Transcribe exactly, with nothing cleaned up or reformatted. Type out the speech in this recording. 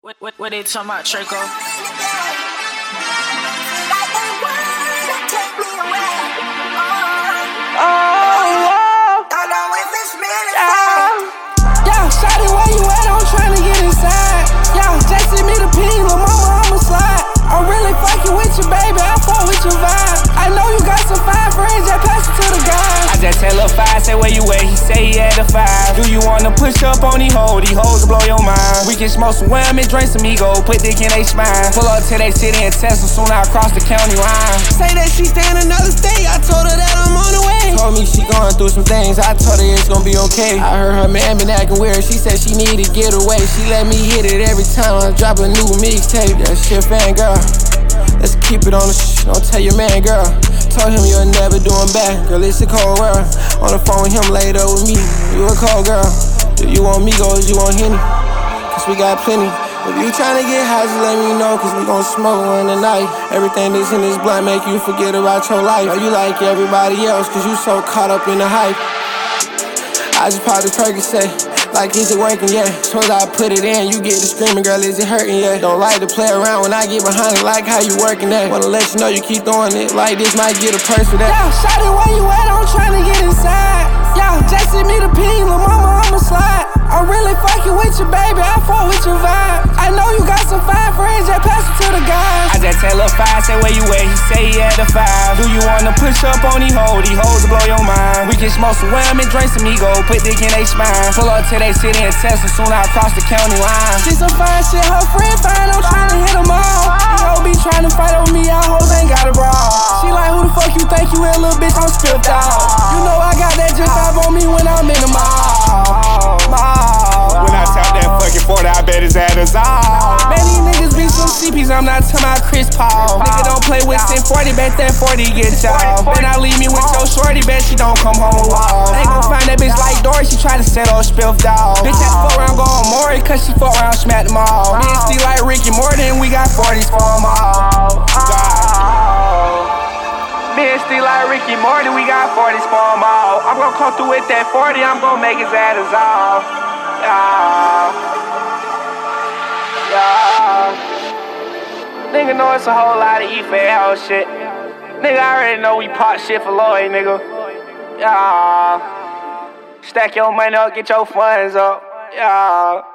What, what, what they talking about, Trico? Yeah, shawty, where you at? I'm tryna get inside. Yeah, just send me the ping, lil' mama, I'ma slide. I'm really fucking with you, baby, I fuck with your vibe. I know you got some fine friends, just pass it to the guys. I just tell Lil Five, say where you at, he say he at the five. Do you wanna push up on these hoes? These hoes will blow your mind. We can smoke some wham and drink some ego, put dick in they spine. Pull up till they city and test them, soon I cross the county line. Say that she stay in another state, I told her that I'm on the way. Told me she going through some things, I told her it's gonna be okay. I heard her man been acting weird, she said she need to get away. She let me hit it every time I drop a new mixtape. That shit fan girl, let's keep it on the sh**, don't tell your man girl. Told him you'll never do him back, girl it's a cold world. On the phone with him laid up with me, you a cold girl. Do you want Migos, you want Henny? Cause we got plenty. If you tryna get high, just let me know, cause we gon' smoke in the night. Everything that's in this blunt make you forget about your life. Are you like everybody else, cause you so caught up in the hype. I just popped a Percocet, like is it working yet? Soon as I put it in, you get the screaming, girl, is it hurting yet? Don't like to play around when I get behind it, like how you working that. Wanna let you know you keep doing it, like this might get a purse for that. Yeah, shawty, where you at? I'm tryna get inside. Yeah, just send me the ping, lil' mama, I'ma slide. I'm really fucking with you, baby, I fuck with your vibe. I know you got some fine friends, just pass it to the guys. I just tell Lil Five, say where you at, he say he at the five. Do you wanna push up on these hoes? These hoes will blow your mind. We can smoke some wham and drink some ego, put dick in they spine. Pull up till they city and test them, soon I cross the county line. She some fine shit, her friend fine, I'm tryna hit them all. You don't be tryna fight over me, y'all hoes ain't got a bra. She like, who the fuck you think you is, little bitch, I'm spiffed out. You know I got that just five on me when I'm in the mall. Mall. When I tap that fucking forty, I bet his ass is all. Man, these niggas be some C Ps, I'm not talking about Chris Paul. Nigga don't play with ten forty, bet that forty get y'all. Then I leave me with your shorty, bet she don't come home with wall. Ain't gon' find that bitch like Dory, she try to settle spiffed dog. Bitch had to fuck around, go on Maury, cause she fuck around, smack them all. Me and Steve like Ricky Morton, we got forties for them all. Me and Steve like Ricky Morton, we got forties for them all. I'm gon' come through with that forty, I'm gon' make his ass dissolve. Yeah. Yeah. Nigga know it's a whole lot of E-Fade house shit. Nigga, I already know we pop shit for Lloyd, nigga. Yeah. Stack your money up, get your funds up. Yeah.